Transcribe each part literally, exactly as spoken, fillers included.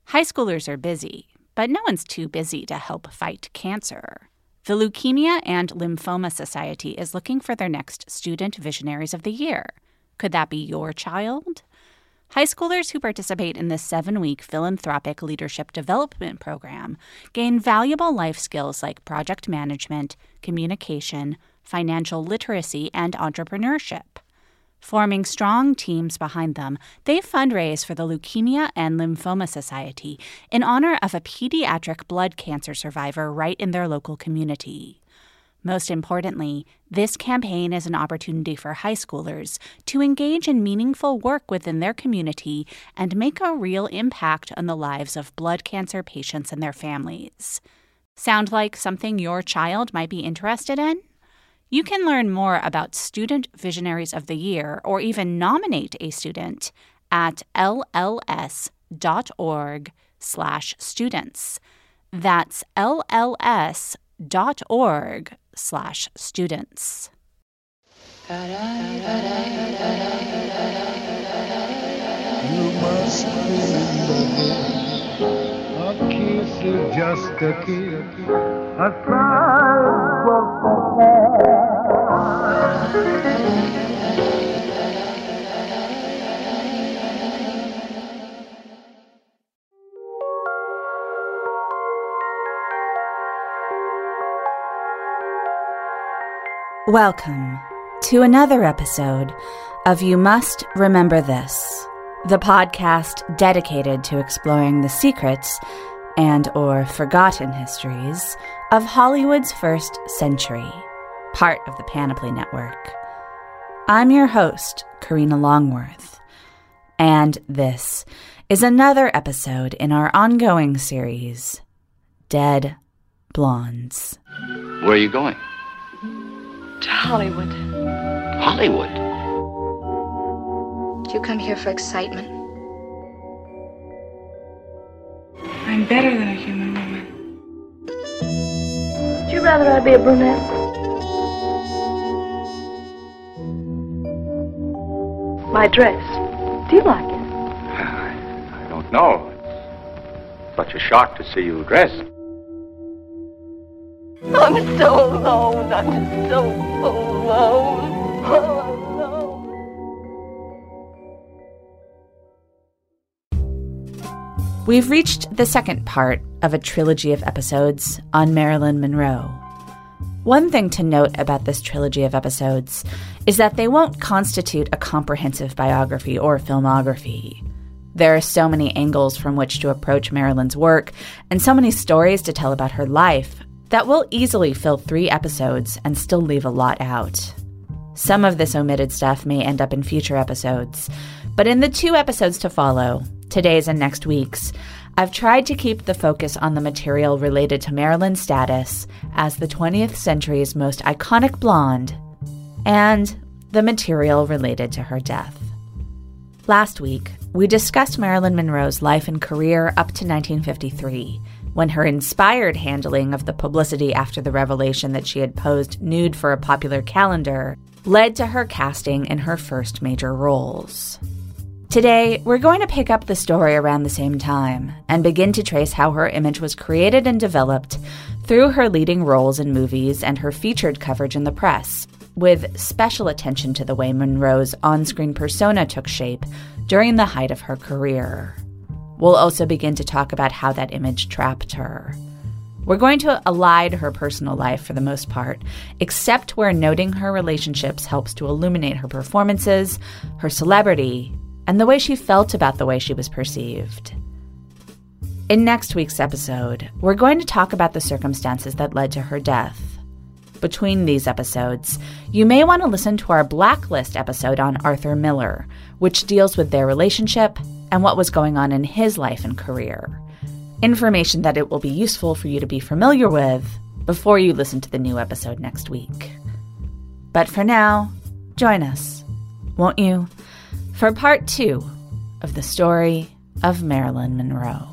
High schoolers are busy, but no one's too busy to help fight cancer. The Leukemia and Lymphoma Society is looking for their next Student Visionaries of the Year. Could that be your child? High schoolers who participate in this seven-week philanthropic leadership development program gain valuable life skills like project management, communication, financial literacy, and entrepreneurship. Forming strong teams behind them, they fundraise for the Leukemia and Lymphoma Society in honor of a pediatric blood cancer survivor right in their local community. Most importantly, this campaign is an opportunity for high schoolers to engage in meaningful work within their community and make a real impact on the lives of blood cancer patients and their families. Sound like something your child might be interested in? You can learn more about Student Visionaries of the Year or even nominate a student at lls.org slash students. That's lls.org slash students. You must remember, a kiss is just a kiss, a smile was Welcome to another episode of You Must Remember This, the podcast dedicated to exploring the secrets and or forgotten histories of Hollywood's first century, part of the Panoply Network. I'm your host, Karina Longworth, and this is another episode in our ongoing series, Dead Blondes. Where are you going? To Hollywood. Hollywood? Do you come here for excitement? I'm better than a human woman. Would you rather I be a brunette? My dress. Do you like it? I, I don't know. It's such a shock to see you dressed. I'm so alone. I'm just so alone. All alone. We've reached the second part of a trilogy of episodes on Marilyn Monroe. One thing to note about this trilogy of episodes is that they won't constitute a comprehensive biography or filmography. There are so many angles from which to approach Marilyn's work and so many stories to tell about her life that will easily fill three episodes and still leave a lot out. Some of this omitted stuff may end up in future episodes, but in the two episodes to follow, today's and next week's, I've tried to keep the focus on the material related to Marilyn's status as the twentieth century's most iconic blonde and the material related to her death. Last week, we discussed Marilyn Monroe's life and career up to nineteen fifty-three, when her inspired handling of the publicity after the revelation that she had posed nude for a popular calendar led to her casting in her first major roles. Today, we're going to pick up the story around the same time and begin to trace how her image was created and developed through her leading roles in movies and her featured coverage in the press, with special attention to the way Monroe's on-screen persona took shape during the height of her career. We'll also begin to talk about how that image trapped her. We're going to elide her personal life for the most part, except where noting her relationships helps to illuminate her performances, her celebrity, and the way she felt about the way she was perceived. In next week's episode, we're going to talk about the circumstances that led to her death. Between these episodes, you may want to listen to our Blacklist episode on Arthur Miller, which deals with their relationship and what was going on in his life and career. Information that it will be useful for you to be familiar with before you listen to the new episode next week. But for now, join us, won't you, for part two of the story of Marilyn Monroe.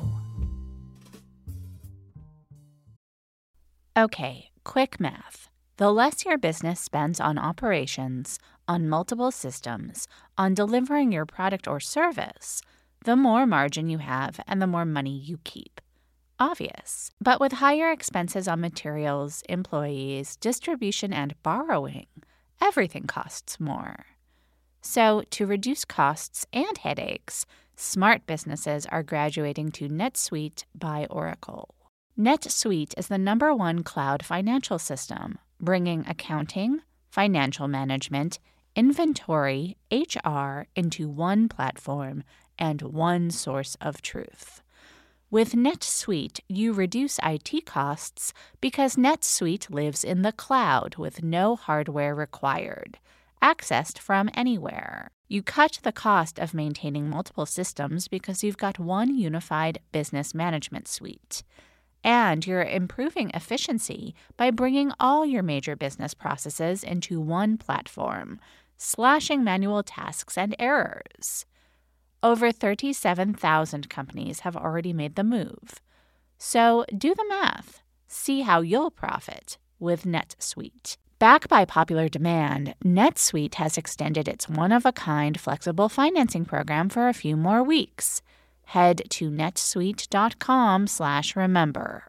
Okay, quick math. The less your business spends on operations, on multiple systems, on delivering your product or service, the more margin you have and the more money you keep. Obvious. But with higher expenses on materials, employees, distribution, and borrowing, everything costs more. So, to reduce costs and headaches, smart businesses are graduating to NetSuite by Oracle. NetSuite is the number one cloud financial system, bringing accounting, financial management, inventory, H R into one platform and one source of truth. With NetSuite, you reduce I T costs because NetSuite lives in the cloud with no hardware required, accessed from anywhere. You cut the cost of maintaining multiple systems because you've got one unified business management suite. And you're improving efficiency by bringing all your major business processes into one platform, slashing manual tasks and errors. Over thirty-seven thousand companies have already made the move. So do the math. See how you'll profit with NetSuite. Backed by popular demand, NetSuite has extended its one-of-a-kind flexible financing program for a few more weeks. Head to netsuite.com slash remember.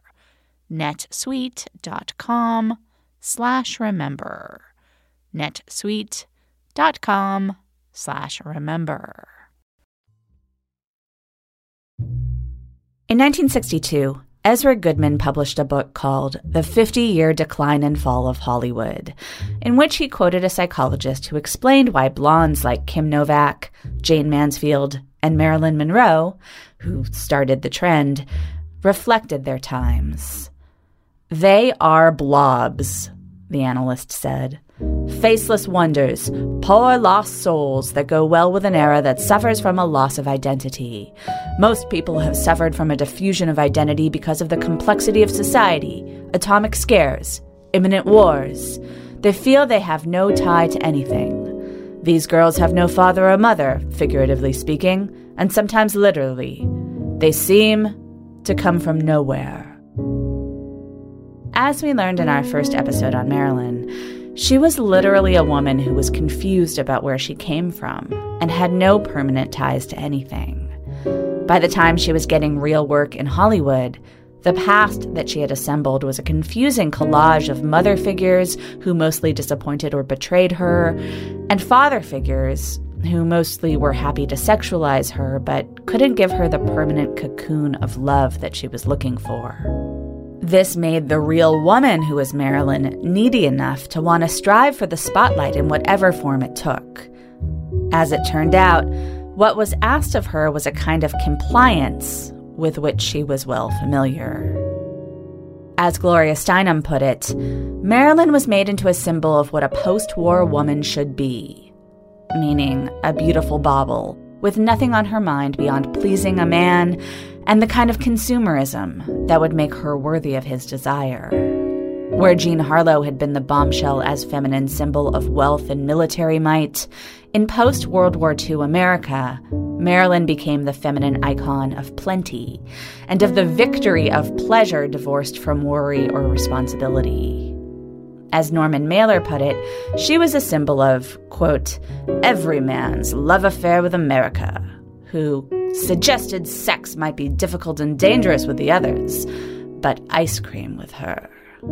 netsuite.com slash remember. netsuite.com slash remember. In nineteen sixty-two, Ezra Goodman published a book called The fifty-Year Decline and Fall of Hollywood, in which he quoted a psychologist who explained why blondes like Kim Novak, Jane Mansfield, and Marilyn Monroe, who started the trend, reflected their times. They are blobs, the analyst said. Faceless wonders, poor lost souls that go well with an era that suffers from a loss of identity. Most people have suffered from a diffusion of identity because of the complexity of society, atomic scares, imminent wars. They feel they have no tie to anything. These girls have no father or mother, figuratively speaking, and sometimes literally. They seem to come from nowhere. As we learned in our first episode on Marilyn, she was literally a woman who was confused about where she came from and had no permanent ties to anything. By the time she was getting real work in Hollywood, the past that she had assembled was a confusing collage of mother figures who mostly disappointed or betrayed her, and father figures who mostly were happy to sexualize her but couldn't give her the permanent cocoon of love that she was looking for. This made the real woman who was Marilyn needy enough to want to strive for the spotlight in whatever form it took. As it turned out, what was asked of her was a kind of compliance with which she was well familiar. As Gloria Steinem put it, Marilyn was made into a symbol of what a post-war woman should be, meaning a beautiful bauble with nothing on her mind beyond pleasing a man and the kind of consumerism that would make her worthy of his desire. Where Jean Harlow had been the bombshell as feminine symbol of wealth and military might, in post-World War Two America, Marilyn became the feminine icon of plenty and of the victory of pleasure divorced from worry or responsibility. As Norman Mailer put it, she was a symbol of, quote, every man's love affair with America, who suggested sex might be difficult and dangerous with the others, but ice cream with her.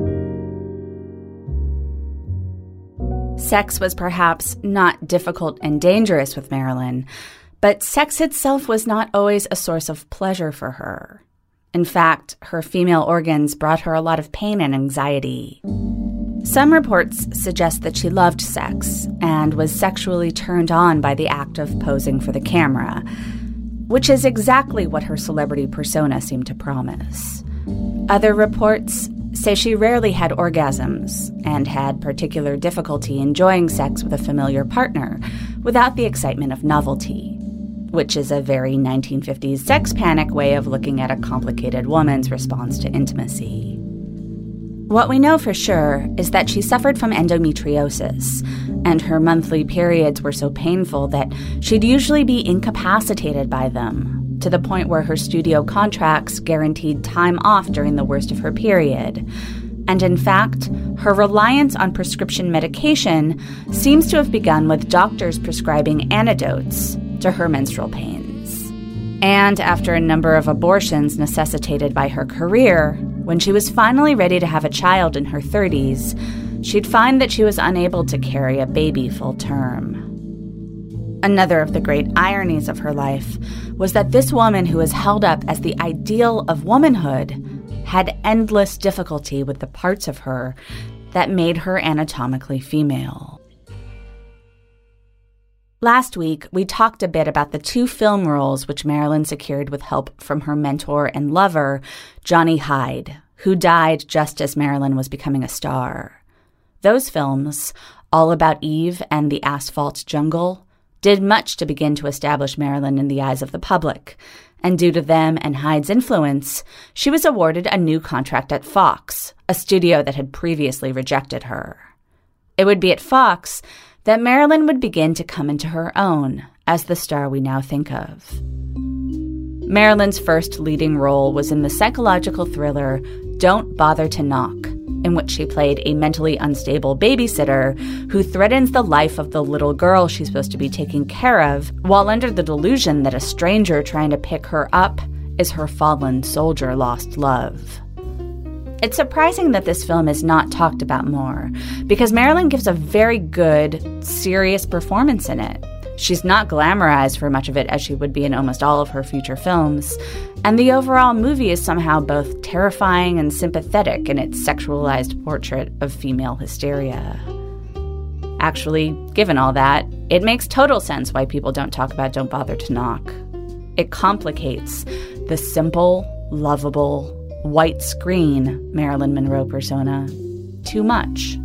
Sex was perhaps not difficult and dangerous with Marilyn, but sex itself was not always a source of pleasure for her. In fact, her female organs brought her a lot of pain and anxiety. Some reports suggest that she loved sex and was sexually turned on by the act of posing for the camera, which is exactly what her celebrity persona seemed to promise. Other reports say she rarely had orgasms and had particular difficulty enjoying sex with a familiar partner without the excitement of novelty, which is a very nineteen fifties sex panic way of looking at a complicated woman's response to intimacy. What we know for sure is that she suffered from endometriosis, and her monthly periods were so painful that she'd usually be incapacitated by them, to the point where her studio contracts guaranteed time off during the worst of her period. And in fact, her reliance on prescription medication seems to have begun with doctors prescribing antidotes to her menstrual pains. And after a number of abortions necessitated by her career, when she was finally ready to have a child in her thirties, she'd find that she was unable to carry a baby full term. Another of the great ironies of her life was that this woman who was held up as the ideal of womanhood had endless difficulty with the parts of her that made her anatomically female. Last week, we talked a bit about the two film roles which Marilyn secured with help from her mentor and lover, Johnny Hyde, who died just as Marilyn was becoming a star. Those films, All About Eve and The Asphalt Jungle, did much to begin to establish Marilyn in the eyes of the public, and due to them and Hyde's influence, she was awarded a new contract at Fox, a studio that had previously rejected her. It would be at Fox that Marilyn would begin to come into her own as the star we now think of. Marilyn's first leading role was in the psychological thriller Don't Bother to Knock, in which she played a mentally unstable babysitter who threatens the life of the little girl she's supposed to be taking care of, while under the delusion that a stranger trying to pick her up is her fallen soldier lost love. It's surprising that this film is not talked about more, because Marilyn gives a very good, serious performance in it. She's not glamorized for much of it as she would be in almost all of her future films, and the overall movie is somehow both terrifying and sympathetic in its sexualized portrait of female hysteria. Actually, given all that, it makes total sense why people don't talk about Don't Bother to Knock. It complicates the simple, lovable, white screen Marilyn Monroe persona too much.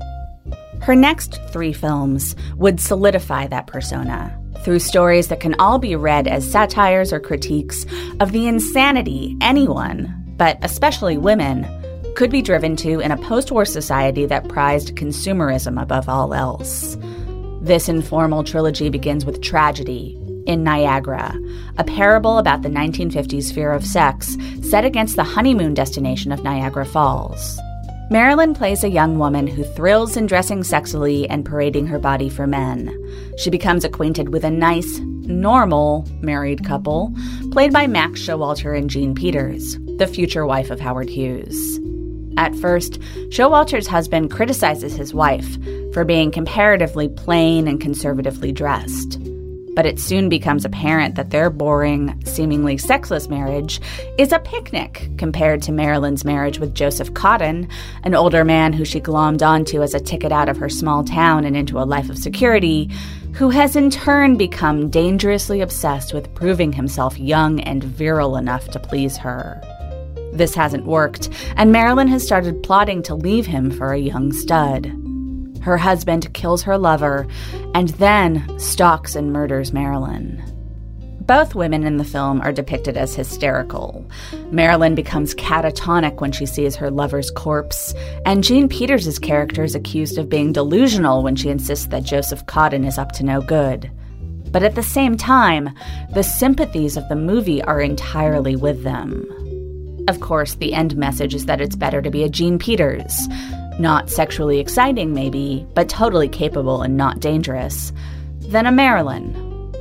Her next three films would solidify that persona through stories that can all be read as satires or critiques of the insanity anyone, but especially women, could be driven to in a post-war society that prized consumerism above all else. This informal trilogy begins with Tragedy in Niagara, a parable about the nineteen fifties fear of sex set against the honeymoon destination of Niagara Falls. Marilyn plays a young woman who thrills in dressing sexily and parading her body for men. She becomes acquainted with a nice, normal married couple, played by Max Showalter and Jean Peters, the future wife of Howard Hughes. At first, Showalter's husband criticizes his wife for being comparatively plain and conservatively dressed. But it soon becomes apparent that their boring, seemingly sexless marriage is a picnic compared to Marilyn's marriage with Joseph Cotton, an older man who she glommed onto as a ticket out of her small town and into a life of security, who has in turn become dangerously obsessed with proving himself young and virile enough to please her. This hasn't worked, and Marilyn has started plotting to leave him for a young stud. Her husband kills her lover, and then stalks and murders Marilyn. Both women in the film are depicted as hysterical. Marilyn becomes catatonic when she sees her lover's corpse, and Jean Peters' character is accused of being delusional when she insists that Joseph Cotton is up to no good. But at the same time, the sympathies of the movie are entirely with them. Of course, the end message is that it's better to be a Jean Peters. Not sexually exciting, maybe, but totally capable and not dangerous, than a Marilyn.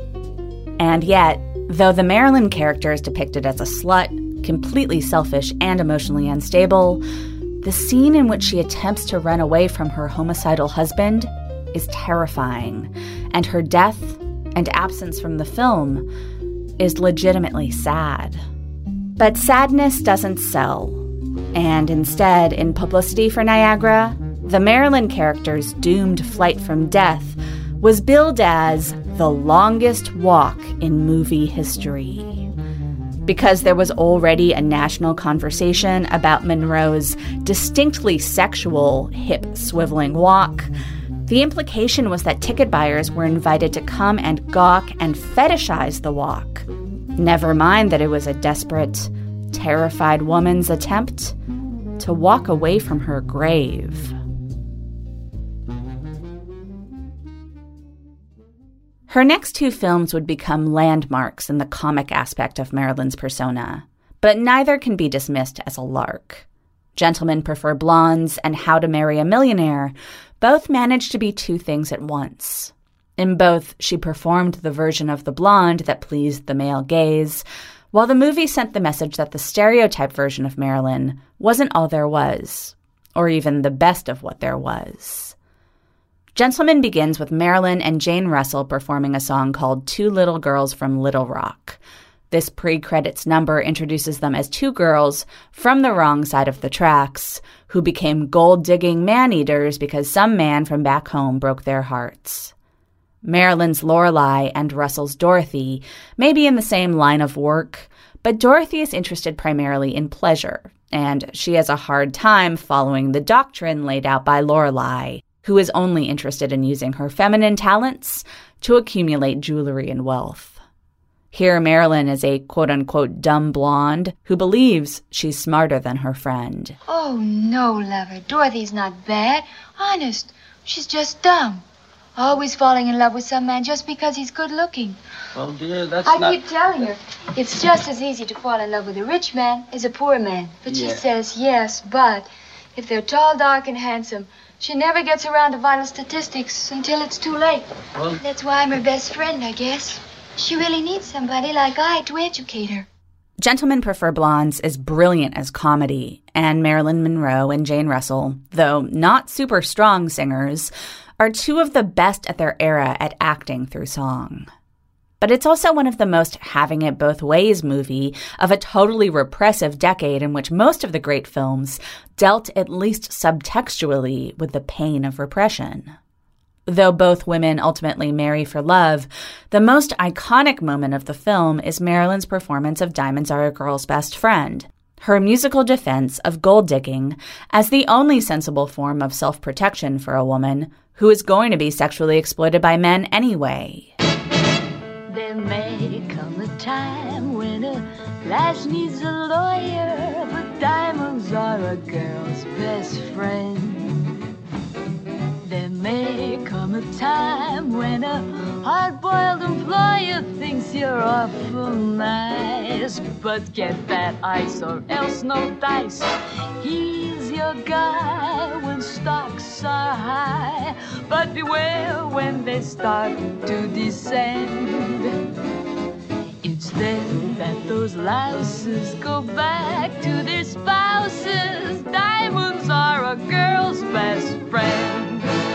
And yet, though the Marilyn character is depicted as a slut, completely selfish and emotionally unstable, the scene in which she attempts to run away from her homicidal husband is terrifying, and her death and absence from the film is legitimately sad. But sadness doesn't sell. And instead, in publicity for Niagara, the Marilyn character's doomed flight from death was billed as the longest walk in movie history. Because there was already a national conversation about Monroe's distinctly sexual, hip-swiveling walk, the implication was that ticket buyers were invited to come and gawk and fetishize the walk. Never mind that it was a desperate, terrified woman's attempt to walk away from her grave. Her next two films would become landmarks in the comic aspect of Marilyn's persona, but neither can be dismissed as a lark. Gentlemen Prefer Blondes and How to Marry a Millionaire both managed to be two things at once. In both, she performed the version of the blonde that pleased the male gaze, while the movie sent the message that the stereotype version of Marilyn wasn't all there was, or even the best of what there was. Gentleman begins with Marilyn and Jane Russell performing a song called Two Little Girls from Little Rock. This pre-credits number introduces them as two girls from the wrong side of the tracks who became gold-digging man-eaters because some man from back home broke their hearts. Marilyn's Lorelei and Russell's Dorothy may be in the same line of work, but Dorothy is interested primarily in pleasure, and she has a hard time following the doctrine laid out by Lorelei, who is only interested in using her feminine talents to accumulate jewelry and wealth. Here, Marilyn is a quote-unquote dumb blonde who believes she's smarter than her friend. Oh, no, lover. Dorothy's not bad. Honest. She's just dumb. Always falling in love with some man just because he's good-looking. Well, dear, that's I not... keep telling her it's just as easy to fall in love with a rich man as a poor man. But she Yeah. says yes, but if they're tall, dark, and handsome, she never gets around to vital statistics until it's too late. Well... That's why I'm her best friend, I guess. She really needs somebody like I to educate her. Gentlemen Prefer Blondes is brilliant as comedy, and Marilyn Monroe and Jane Russell, though not super strong singers, are two of the best at their era at acting through song. But it's also one of the most having it both ways movie of a totally repressive decade in which most of the great films dealt at least subtextually with the pain of repression. Though both women ultimately marry for love, the most iconic moment of the film is Marilyn's performance of Diamonds Are a Girl's Best Friend, her musical defense of gold digging as the only sensible form of self-protection for a woman who is going to be sexually exploited by men anyway. There may come a time when a lass needs a lawyer, but diamonds are a girl's best friend. There may come a time when a hard-boiled employer thinks you're awful nice, but get that ice or else no dice. He's your guy when stocks are high, but beware when they start to descend. It's then that those louses go back to their spouses. Diamonds are a girl's best friend.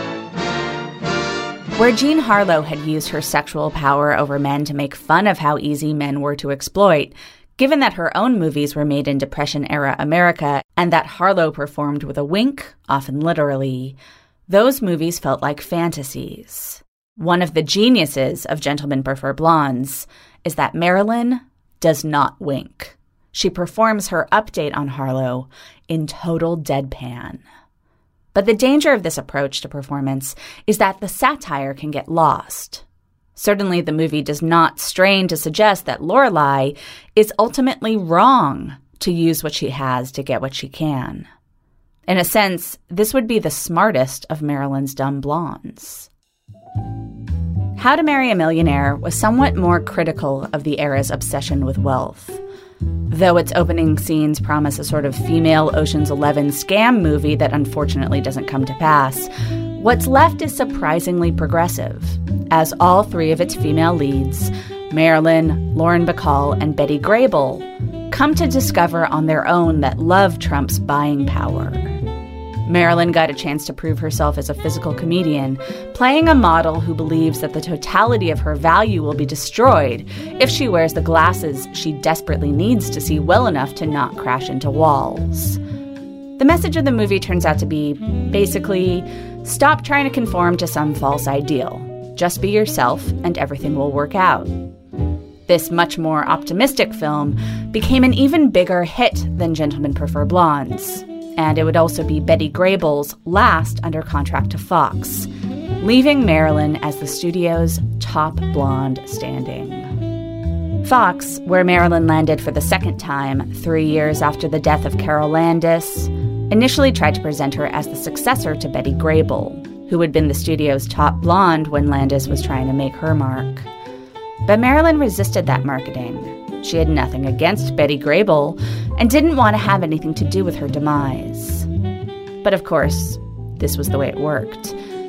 Where Jean Harlow had used her sexual power over men to make fun of how easy men were to exploit, given that her own movies were made in Depression-era America and that Harlow performed with a wink, often literally, those movies felt like fantasies. One of the geniuses of Gentlemen Prefer Blondes is that Marilyn does not wink. She performs her update on Harlow in total deadpan. But the danger of this approach to performance is that the satire can get lost. Certainly, the movie does not strain to suggest that Lorelei is ultimately wrong to use what she has to get what she can. In a sense, this would be the smartest of Marilyn's dumb blondes. How to Marry a Millionaire was somewhat more critical of the era's obsession with wealth. Though its opening scenes promise a sort of female Ocean's Eleven scam movie that unfortunately doesn't come to pass, what's left is surprisingly progressive, as all three of its female leads, Marilyn, Lauren Bacall, and Betty Grable, come to discover on their own that love trumps buying power. Marilyn got a chance to prove herself as a physical comedian, playing a model who believes that the totality of her value will be destroyed if she wears the glasses she desperately needs to see well enough to not crash into walls. The message of the movie turns out to be, basically, stop trying to conform to some false ideal. Just be yourself and everything will work out. This much more optimistic film became an even bigger hit than Gentlemen Prefer Blondes. And it would also be Betty Grable's last under contract to Fox, leaving Marilyn as the studio's top blonde standing. Fox, where Marilyn landed for the second time three years after the death of Carol Landis, initially tried to present her as the successor to Betty Grable, who had been the studio's top blonde when Landis was trying to make her mark. But Marilyn resisted that marketing. She had nothing against Betty Grable and didn't want to have anything to do with her demise. But of course, this was the way it worked.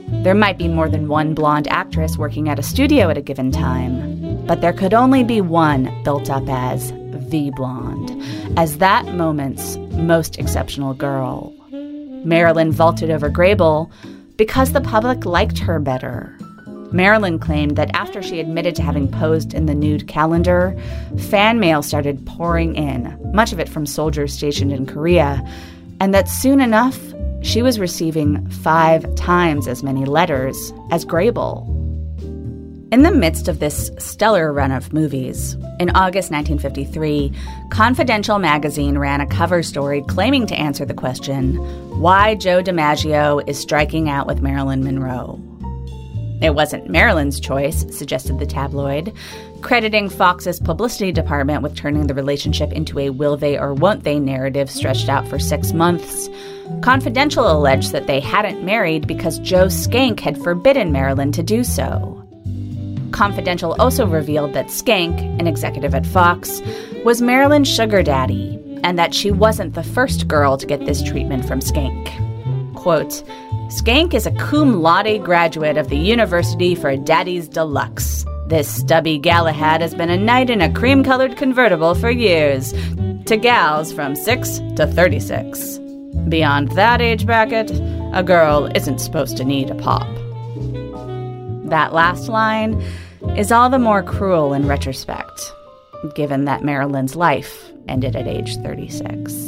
There might be more than one blonde actress working at a studio at a given time, but there could only be one built up as the blonde, as that moment's most exceptional girl. Marilyn vaulted over Grable because the public liked her better. Marilyn claimed that after she admitted to having posed in the nude calendar, fan mail started pouring in, much of it from soldiers stationed in Korea, and that soon enough, she was receiving five times as many letters as Grable. In the midst of this stellar run of movies, in August nineteen fifty-three, Confidential magazine ran a cover story claiming to answer the question, why Joe DiMaggio is striking out with Marilyn Monroe. It wasn't Marilyn's choice, suggested the tabloid, crediting Fox's publicity department with turning the relationship into a will they or won't they narrative stretched out for six months. Confidential alleged that they hadn't married because Joe Skank had forbidden Marilyn to do so. Confidential also revealed that Skank, an executive at Fox, was Marilyn's sugar daddy, and that she wasn't the first girl to get this treatment from Skank. Quote, Skank is a cum laude graduate of the University for Daddy's Deluxe. This stubby Galahad has been a knight in a cream-colored convertible for years, to gals from six to thirty-six. Beyond that age bracket, a girl isn't supposed to need a pop. That last line is all the more cruel in retrospect, given that Marilyn's life ended at age thirty-six.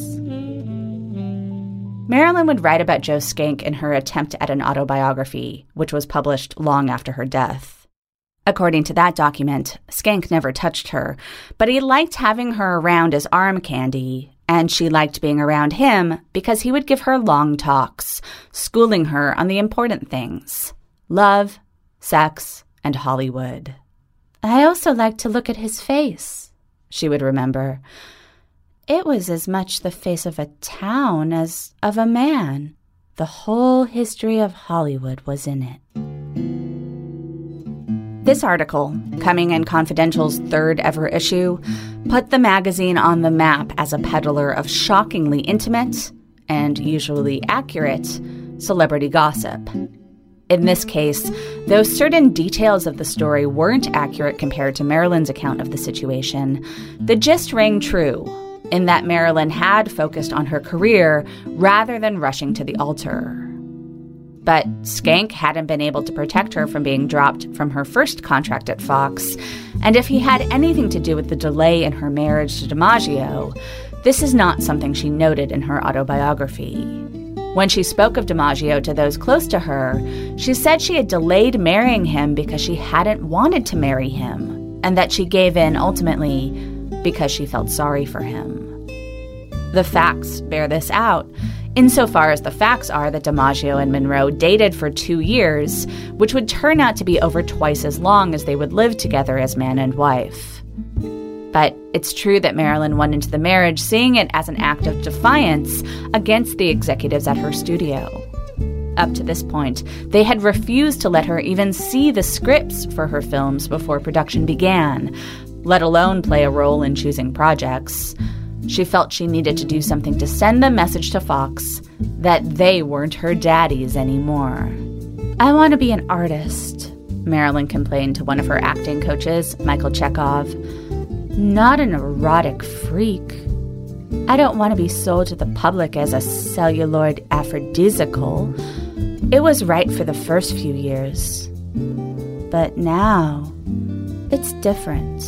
Marilyn would write about Joe Skank in her attempt at an autobiography, which was published long after her death. According to that document, Skank never touched her, but he liked having her around as arm candy, and she liked being around him because he would give her long talks, schooling her on the important things: love, sex, and Hollywood. I also liked to look at his face, she would remember. It was as much the face of a town as of a man. The whole history of Hollywood was in it. This article, coming in Confidential's third ever issue, put the magazine on the map as a peddler of shockingly intimate, and usually accurate, celebrity gossip. In this case, though certain details of the story weren't accurate compared to Marilyn's account of the situation, the gist rang true, in that Marilyn had focused on her career rather than rushing to the altar. But Skank hadn't been able to protect her from being dropped from her first contract at Fox, and if he had anything to do with the delay in her marriage to DiMaggio, this is not something she noted in her autobiography. When she spoke of DiMaggio to those close to her, she said she had delayed marrying him because she hadn't wanted to marry him, and that she gave in ultimately because she felt sorry for him. The facts bear this out, insofar as the facts are that DiMaggio and Monroe dated for two years, which would turn out to be over twice as long as they would live together as man and wife. But it's true that Marilyn went into the marriage seeing it as an act of defiance against the executives at her studio. Up to this point, they had refused to let her even see the scripts for her films before production began, let alone play a role in choosing projects. She felt she needed to do something to send the message to Fox that they weren't her daddies anymore. I want to be an artist, Marilyn complained to one of her acting coaches, Michael Chekhov. Not an erotic freak. I don't want to be sold to the public as a celluloid aphrodisiacal. It was right for the first few years. But now, it's different.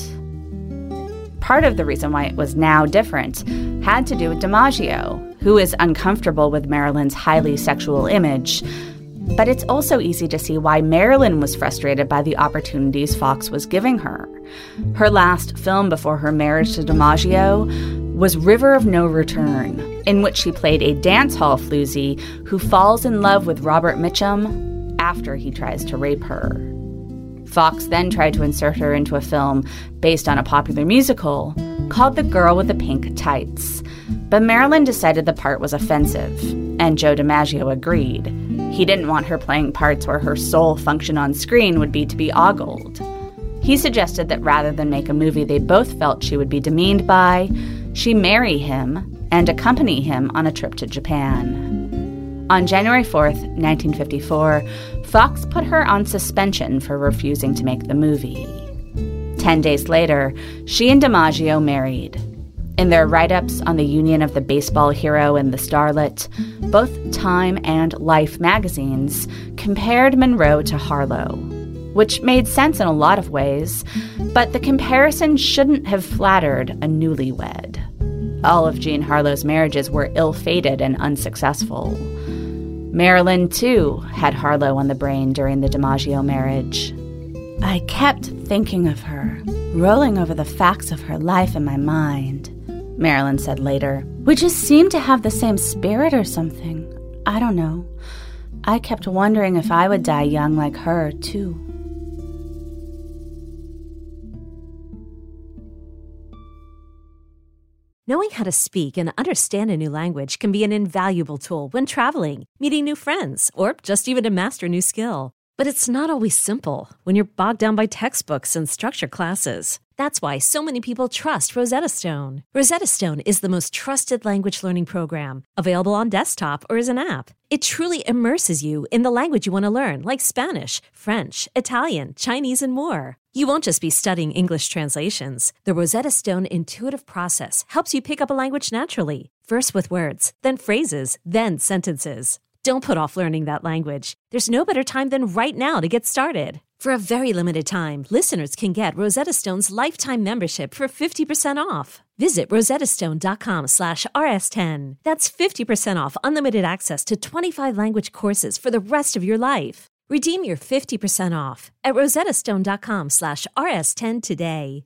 Part of the reason why it was now different had to do with DiMaggio, who is uncomfortable with Marilyn's highly sexual image. But it's also easy to see why Marilyn was frustrated by the opportunities Fox was giving her. Her last film before her marriage to DiMaggio was River of No Return, in which she played a dance hall floozy who falls in love with Robert Mitchum after he tries to rape her. Fox then tried to insert her into a film based on a popular musical called The Girl with the Pink Tights. But Marilyn decided the part was offensive, and Joe DiMaggio agreed. He didn't want her playing parts where her sole function on screen would be to be ogled. He suggested that rather than make a movie they both felt she would be demeaned by, she marry him and accompany him on a trip to Japan. On January fourth, nineteen fifty-four, Fox put her on suspension for refusing to make the movie. Ten days later, she and DiMaggio married. In their write-ups on the union of the baseball hero and the starlet, both Time and Life magazines compared Monroe to Harlow, which made sense in a lot of ways, but the comparison shouldn't have flattered a newlywed. All of Jean Harlow's marriages were ill-fated and unsuccessful. Marilyn, too, had Harlow on the brain during the DiMaggio marriage. I kept thinking of her, rolling over the facts of her life in my mind, Marilyn said later. We just seemed to have the same spirit or something. I don't know. I kept wondering if I would die young like her, too. Knowing how to speak and understand a new language can be an invaluable tool when traveling, meeting new friends, or just even to master a new skill. But it's not always simple when you're bogged down by textbooks and structured classes. That's why so many people trust Rosetta Stone. Rosetta Stone is the most trusted language learning program, available on desktop or as an app. It truly immerses you in the language you want to learn, like Spanish, French, Italian, Chinese, and more. You won't just be studying English translations. The Rosetta Stone intuitive process helps you pick up a language naturally, first with words, then phrases, then sentences. Don't put off learning that language. There's no better time than right now to get started. For a very limited time, listeners can get Rosetta Stone's lifetime membership for fifty percent off. Visit rosettastone.com slash rs10. That's fifty percent off unlimited access to twenty-five language courses for the rest of your life. Redeem your fifty percent off at rosettastone.com slash rs10 today.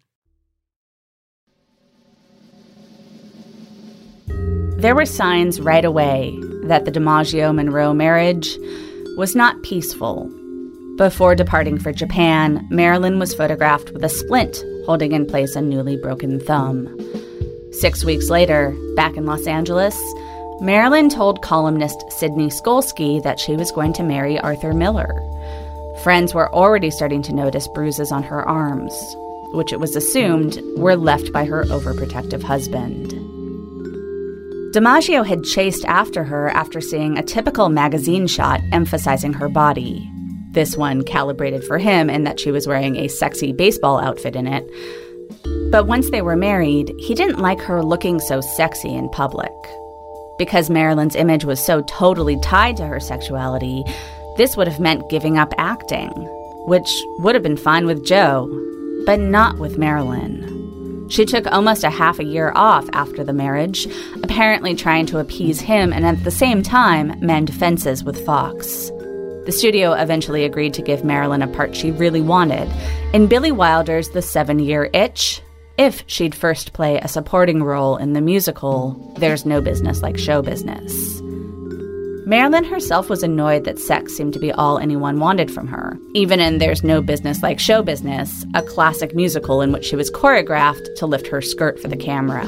There were signs right away that the DiMaggio-Monroe marriage was not peaceful. Before departing for Japan, Marilyn was photographed with a splint holding in place a newly broken thumb. Six weeks later, back in Los Angeles, Marilyn told columnist Sidney Skolsky that she was going to marry Arthur Miller. Friends were already starting to notice bruises on her arms, which it was assumed were left by her overprotective husband. DiMaggio had chased after her after seeing a typical magazine shot emphasizing her body. This one calibrated for him in that she was wearing a sexy baseball outfit in it. But once they were married, he didn't like her looking so sexy in public. Because Marilyn's image was so totally tied to her sexuality, this would have meant giving up acting, which would have been fine with Joe, but not with Marilyn. She took almost a half a year off after the marriage, apparently trying to appease him and at the same time mend fences with Fox. The studio eventually agreed to give Marilyn a part she really wanted in Billy Wilder's The Seven-Year Itch, if she'd first play a supporting role in the musical There's No Business Like Show Business. Marilyn herself was annoyed that sex seemed to be all anyone wanted from her, even in There's No Business Like Show Business, a classic musical in which she was choreographed to lift her skirt for the camera.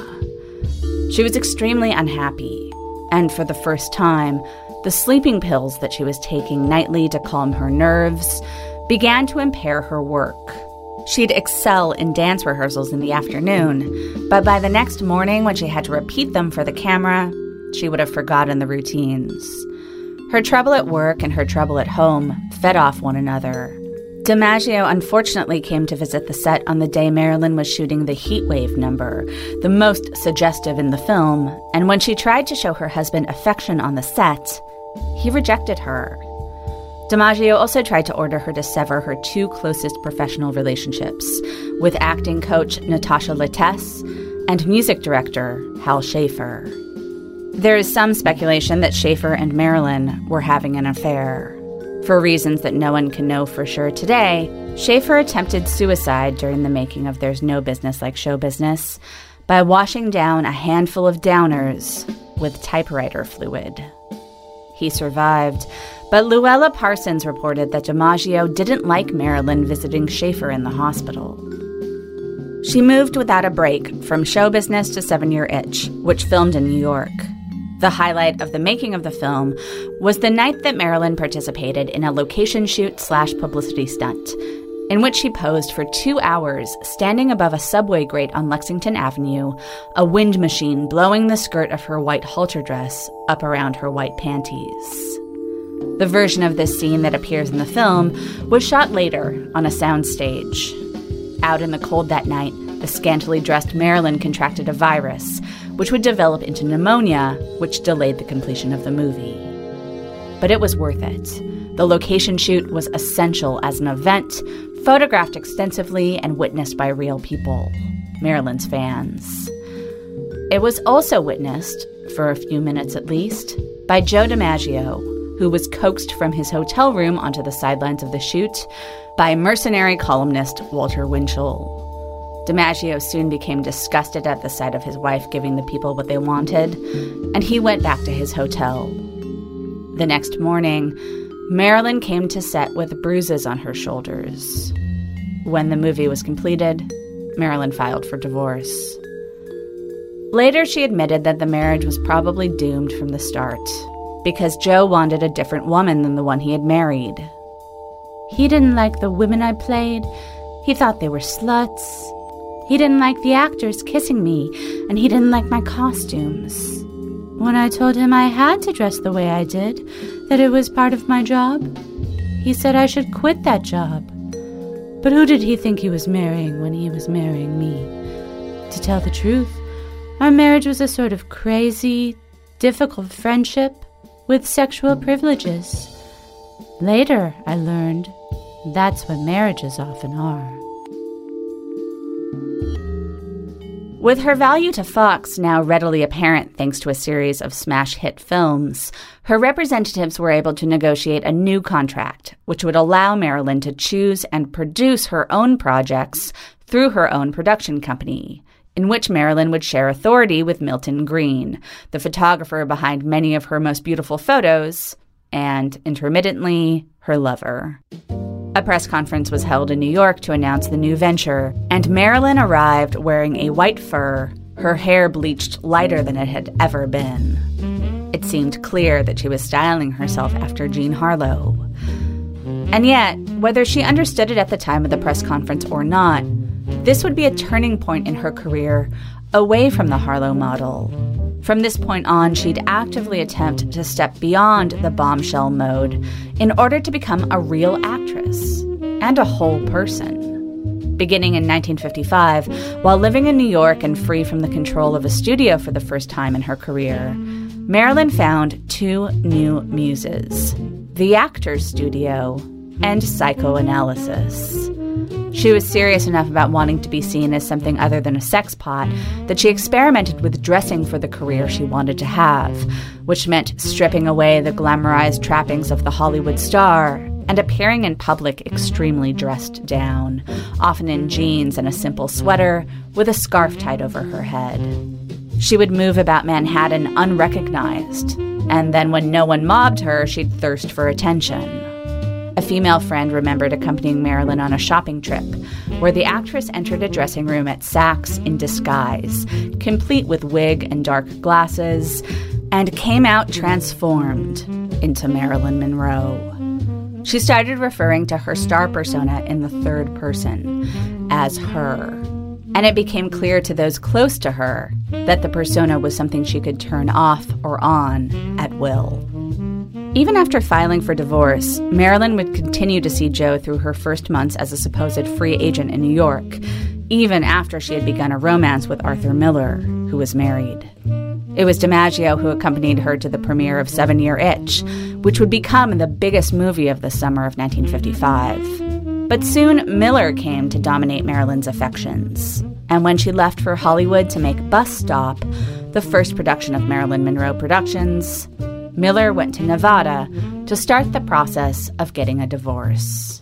She was extremely unhappy, and for the first time, the sleeping pills that she was taking nightly to calm her nerves began to impair her work. She'd excel in dance rehearsals in the afternoon, but by the next morning when she had to repeat them for the camera, she would have forgotten the routines. Her trouble at work and her trouble at home fed off one another. DiMaggio unfortunately came to visit the set on the day Marilyn was shooting the Heatwave number, the most suggestive in the film, and when she tried to show her husband affection on the set, he rejected her. DiMaggio also tried to order her to sever her two closest professional relationships, with acting coach Natasha Lattès and music director Hal Schaefer. There is some speculation that Schaefer and Marilyn were having an affair. For reasons that no one can know for sure today, Schaefer attempted suicide during the making of There's No Business Like Show Business by washing down a handful of downers with typewriter fluid. He survived, but Luella Parsons reported that DiMaggio didn't like Marilyn visiting Schaefer in the hospital. She moved without a break from show business to Seven-Year Itch, which filmed in New York. The highlight of the making of the film was the night that Marilyn participated in a location shoot slash publicity stunt. in which she posed for two hours standing above a subway grate on Lexington Avenue, a wind machine blowing the skirt of her white halter dress up around her white panties. The version of this scene that appears in the film was shot later on a soundstage. Out in the cold that night, the scantily dressed Marilyn contracted a virus, which would develop into pneumonia, which delayed the completion of the movie. But it was worth it. The location shoot was essential as an event, photographed extensively and witnessed by real people, Marilyn's fans. It was also witnessed, for a few minutes at least, by Joe DiMaggio, who was coaxed from his hotel room onto the sidelines of the shoot by mercenary columnist Walter Winchell. DiMaggio soon became disgusted at the sight of his wife giving the people what they wanted, and he went back to his hotel. The next morning, Marilyn came to set with bruises on her shoulders. When the movie was completed, Marilyn filed for divorce. Later, she admitted that the marriage was probably doomed from the start, because Joe wanted a different woman than the one he had married. He didn't like the women I played. He thought they were sluts. He didn't like the actors kissing me, and he didn't like my costumes. When I told him I had to dress the way I did, that it was part of my job, he said I should quit that job. But who did he think he was marrying when he was marrying me? To tell the truth, our marriage was a sort of crazy, difficult friendship with sexual privileges. Later, I learned that's what marriages often are. With her value to Fox now readily apparent thanks to a series of smash hit films, her representatives were able to negotiate a new contract, which would allow Marilyn to choose and produce her own projects through her own production company, in which Marilyn would share authority with Milton Green, the photographer behind many of her most beautiful photos, and, intermittently, her lover. A press conference was held in New York to announce the new venture, and Marilyn arrived wearing a white fur, her hair bleached lighter than it had ever been. It seemed clear that she was styling herself after Jean Harlow. And yet, whether she understood it at the time of the press conference or not, this would be a turning point in her career away from the Harlow model. From this point on, she'd actively attempt to step beyond the bombshell mode in order to become a real actress and a whole person. Beginning in nineteen fifty-five, while living in New York and free from the control of a studio for the first time in her career, Marilyn found two new muses: the actor's studio and psychoanalysis. She was serious enough about wanting to be seen as something other than a sex pot that she experimented with dressing for the career she wanted to have, which meant stripping away the glamorized trappings of the Hollywood star and appearing in public extremely dressed down, often in jeans and a simple sweater with a scarf tied over her head. She would move about Manhattan unrecognized, and then when no one mobbed her, she'd thirst for attention. A female friend remembered accompanying Marilyn on a shopping trip, where the actress entered a dressing room at Saks in disguise, complete with wig and dark glasses, and came out transformed into Marilyn Monroe. She started referring to her star persona in the third person, as her, and it became clear to those close to her that the persona was something she could turn off or on at will. Even after filing for divorce, Marilyn would continue to see Joe through her first months as a supposed free agent in New York, even after she had begun a romance with Arthur Miller, who was married. It was DiMaggio who accompanied her to the premiere of Seven-Year Itch, which would become the biggest movie of the summer of nineteen fifty-five. But soon Miller came to dominate Marilyn's affections, and when she left for Hollywood to make Bus Stop, the first production of Marilyn Monroe Productions, Miller went to Nevada to start the process of getting a divorce.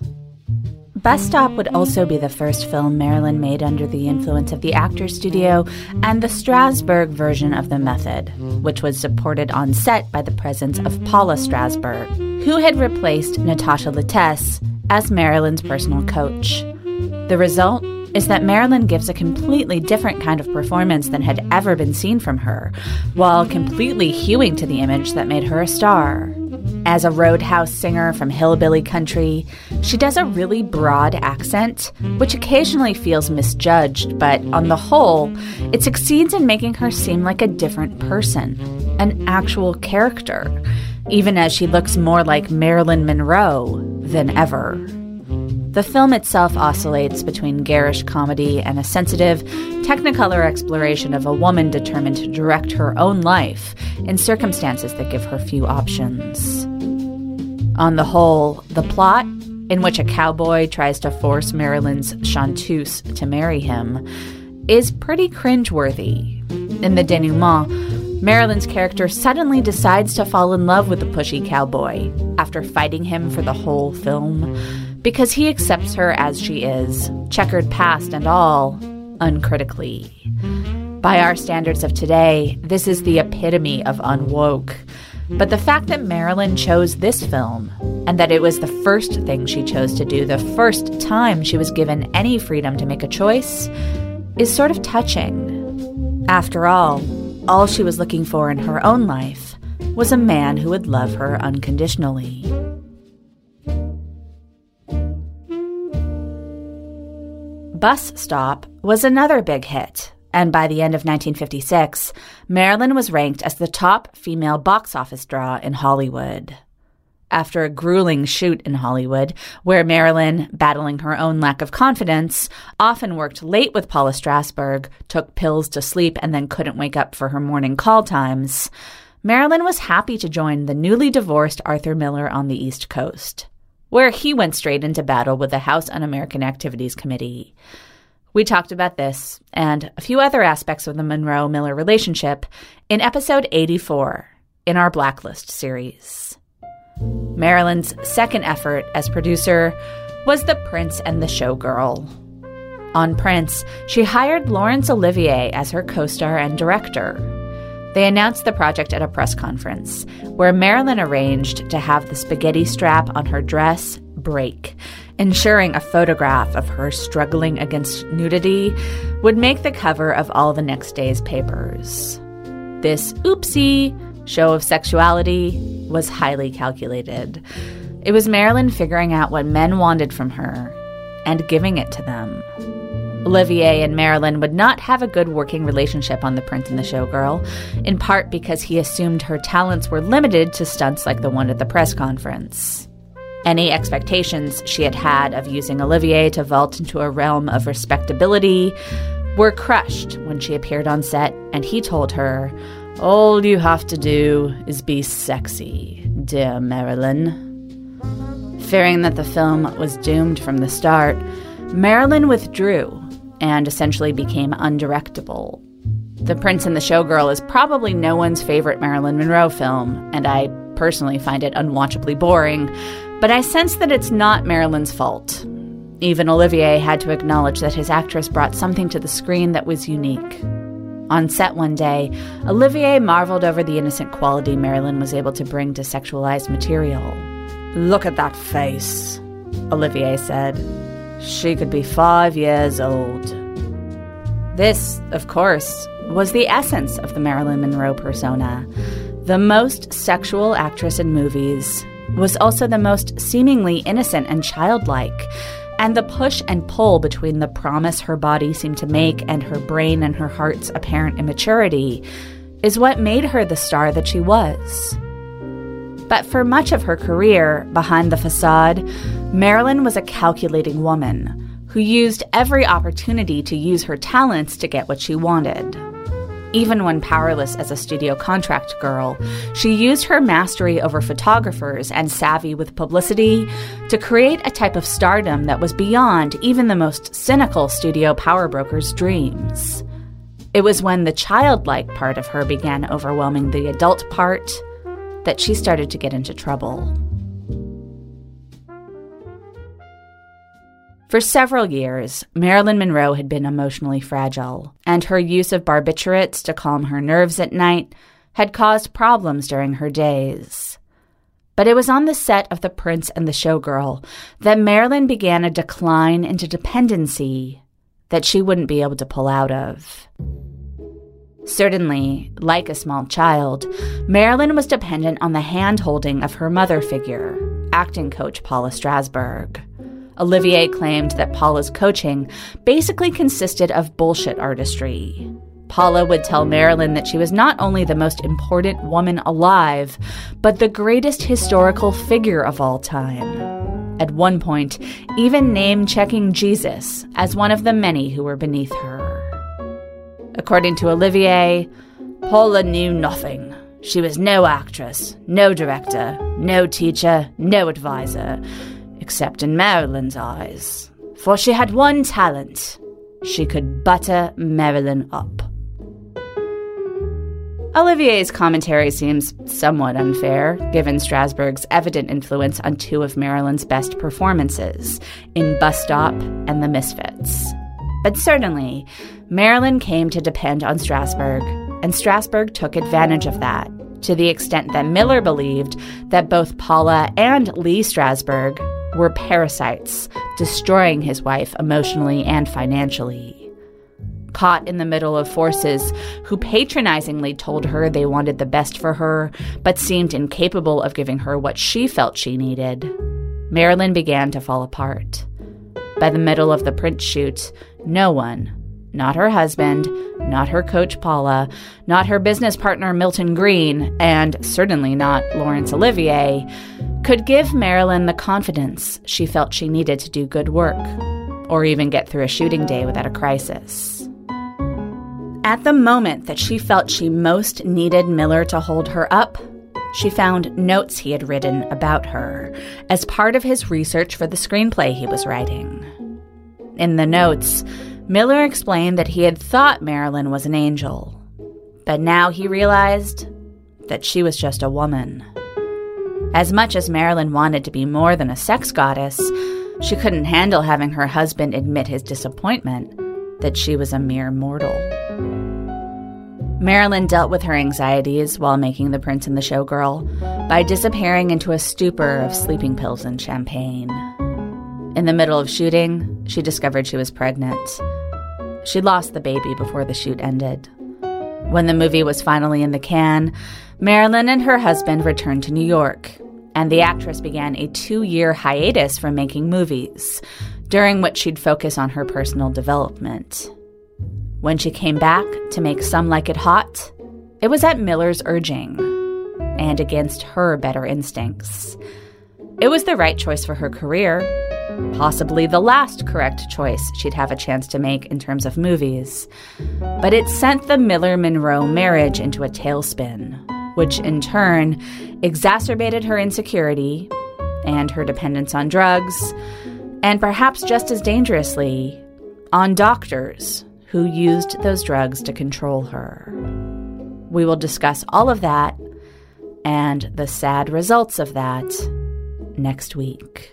Bus Stop would also be the first film Marilyn made under the influence of the Actors Studio and the Strasberg version of the method, which was supported on set by the presence of Paula Strasberg, who had replaced Natasha Lattès as Marilyn's personal coach. The result is that Marilyn gives a completely different kind of performance than had ever been seen from her, while completely hewing to the image that made her a star. As a roadhouse singer from hillbilly country, she does a really broad accent, which occasionally feels misjudged, but on the whole, it succeeds in making her seem like a different person, an actual character, even as she looks more like Marilyn Monroe than ever. The film itself oscillates between garish comedy and a sensitive, technicolor exploration of a woman determined to direct her own life in circumstances that give her few options. On the whole, the plot, in which a cowboy tries to force Marilyn's chanteuse to marry him, is pretty cringeworthy. In the denouement, Marilyn's character suddenly decides to fall in love with the pushy cowboy after fighting him for the whole film, because he accepts her as she is, checkered past and all, uncritically. By our standards of today, this is the epitome of unwoke. But the fact that Marilyn chose this film, and that it was the first thing she chose to do, the first time she was given any freedom to make a choice, is sort of touching. After all, all she was looking for in her own life was a man who would love her unconditionally. Bus Stop was another big hit, and by the end of nineteen fifty-six, Marilyn was ranked as the top female box office draw in Hollywood. After a grueling shoot in Hollywood, where Marilyn, battling her own lack of confidence, often worked late with Paula Strasberg, took pills to sleep, and then couldn't wake up for her morning call times, Marilyn was happy to join the newly divorced Arthur Miller on the East Coast, where he went straight into battle with the House Un-American Activities Committee. We talked about this and a few other aspects of the Monroe-Miller relationship in episode eighty-four in our Blacklist series. Marilyn's second effort as producer was The Prince and the Showgirl. On Prince, she hired Laurence Olivier as her co-star and director. They announced the project at a press conference, where Marilyn arranged to have the spaghetti strap on her dress break, ensuring a photograph of her struggling against nudity would make the cover of all the next day's papers. This oopsie show of sexuality was highly calculated. It was Marilyn figuring out what men wanted from her and giving it to them. Olivier and Marilyn would not have a good working relationship on The Prince and the Showgirl, in part because he assumed her talents were limited to stunts like the one at the press conference. Any expectations she had had of using Olivier to vault into a realm of respectability were crushed when she appeared on set and he told her, "All you have to do is be sexy, dear Marilyn." Fearing that the film was doomed from the start, Marilyn withdrew and essentially became undirectable. The Prince and the Showgirl is probably no one's favorite Marilyn Monroe film, and I personally find it unwatchably boring, but I sense that it's not Marilyn's fault. Even Olivier had to acknowledge that his actress brought something to the screen that was unique. On set one day, Olivier marveled over the innocent quality Marilyn was able to bring to sexualized material. "Look at that face," Olivier said. "She could be five years old." This, of course, was the essence of the Marilyn Monroe persona. The most sexual actress in movies was also the most seemingly innocent and childlike, and the push and pull between the promise her body seemed to make and her brain and her heart's apparent immaturity is what made her the star that she was. But for much of her career, behind the facade, Marilyn was a calculating woman who used every opportunity to use her talents to get what she wanted. Even when powerless as a studio contract girl, she used her mastery over photographers and savvy with publicity to create a type of stardom that was beyond even the most cynical studio power broker's dreams. It was when the childlike part of her began overwhelming the adult part that she started to get into trouble. For several years, Marilyn Monroe had been emotionally fragile, and her use of barbiturates to calm her nerves at night had caused problems during her days. But it was on the set of The Prince and the Showgirl that Marilyn began a decline into dependency that she wouldn't be able to pull out of. Certainly, like a small child, Marilyn was dependent on the hand-holding of her mother figure, acting coach Paula Strasberg. Olivier claimed that Paula's coaching basically consisted of bullshit artistry. Paula would tell Marilyn that she was not only the most important woman alive, but the greatest historical figure of all time. At one point, even name-checking Jesus as one of the many who were beneath her. According to Olivier, Paula knew nothing. She was no actress, no director, no teacher, no advisor, except in Marilyn's eyes. For she had one talent. She could butter Marilyn up. Olivier's commentary seems somewhat unfair, given Strasberg's evident influence on two of Marilyn's best performances, in Bus Stop and The Misfits. But certainly, Marilyn came to depend on Strasberg, and Strasberg took advantage of that, to the extent that Miller believed that both Paula and Lee Strasberg were parasites, destroying his wife emotionally and financially. Caught in the middle of forces who patronizingly told her they wanted the best for her, but seemed incapable of giving her what she felt she needed, Marilyn began to fall apart. By the middle of the print shoot, no one, not her husband, not her coach Paula, not her business partner Milton Green, and certainly not Laurence Olivier, could give Marilyn the confidence she felt she needed to do good work, or even get through a shooting day without a crisis. At the moment that she felt she most needed Miller to hold her up, she found notes he had written about her as part of his research for the screenplay he was writing. In the notes, Miller explained that he had thought Marilyn was an angel, but now he realized that she was just a woman. As much as Marilyn wanted to be more than a sex goddess, she couldn't handle having her husband admit his disappointment that she was a mere mortal. Marilyn dealt with her anxieties while making the Prince and the Showgirl by disappearing into a stupor of sleeping pills and champagne. In the middle of shooting, she discovered she was pregnant. She lost the baby before the shoot ended. When the movie was finally in the can, Marilyn and her husband returned to New York, and the actress began a two-year hiatus from making movies, during which she'd focus on her personal development. When she came back to make Some Like It Hot, it was at Miller's urging, and against her better instincts. It was the right choice for her career, possibly the last correct choice she'd have a chance to make in terms of movies, but it sent the Miller-Monroe marriage into a tailspin, which in turn exacerbated her insecurity and her dependence on drugs, and perhaps just as dangerously, on doctors who used those drugs to control her. We will discuss all of that and the sad results of that next week.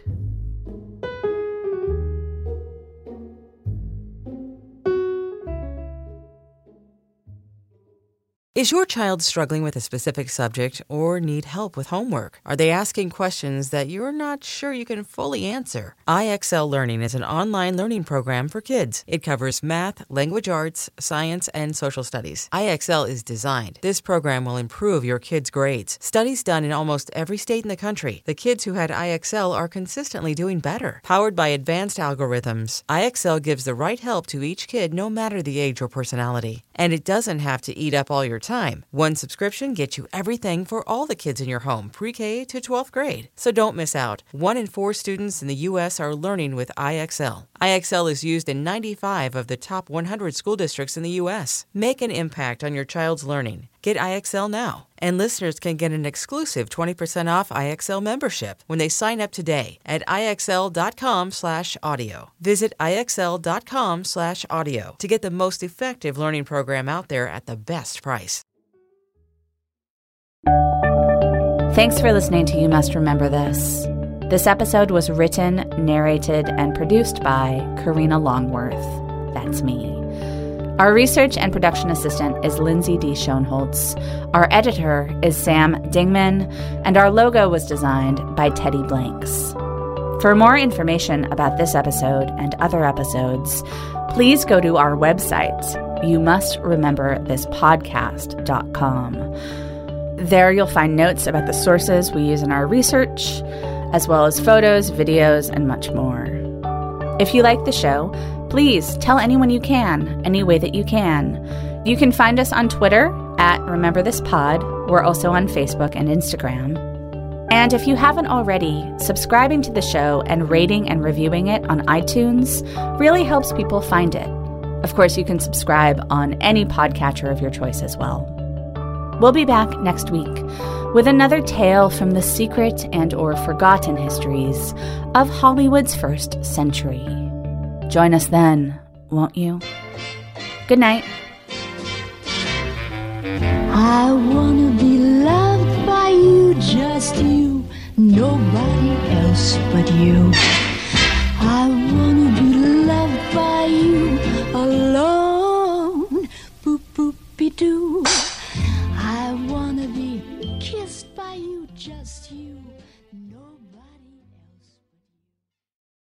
Is your child struggling with a specific subject or need help with homework? Are they asking questions that you're not sure you can fully answer? I X L Learning is an online learning program for kids. It covers math, language arts, science, and social studies. I X L is designed. This program will improve your kids' grades. Studies done in almost every state in the country. The kids who had I X L are consistently doing better. Powered by advanced algorithms, I X L gives the right help to each kid no matter the age or personality. And it doesn't have to eat up all your time. One subscription gets you everything for all the kids in your home, pre-K to twelfth grade. So don't miss out. One in four students in the U S are learning with I X L. I X L is used in ninety-five of the top one hundred school districts in the U S. Make an impact on your child's learning. Get I X L now. And listeners can get an exclusive twenty percent off I X L membership when they sign up today at IXL.com slash audio. Visit IXL.com slash audio to get the most effective learning program out there at the best price. Thanks for listening to You Must Remember This. This episode was written, narrated, and produced by Karina Longworth. That's me. Our research and production assistant is Lindsay D. Schoenholtz. Our editor is Sam Dingman, and our logo was designed by Teddy Blanks. For more information about this episode and other episodes, please go to our website you must remember this podcast dot com. There you'll find notes about the sources we use in our research, as well as photos, videos, and much more. If you like the show, please tell anyone you can, any way that you can. You can find us on Twitter at Remember This Pod. We're also on Facebook and Instagram. And if you haven't already, subscribing to the show and rating and reviewing it on iTunes really helps people find it. Of course, you can subscribe on any podcatcher of your choice as well. We'll be back next week with another tale from the secret and or forgotten histories of Hollywood's first century. Join us then, won't you? Good night. I wanna be loved by you, just you, nobody else but you. I wanna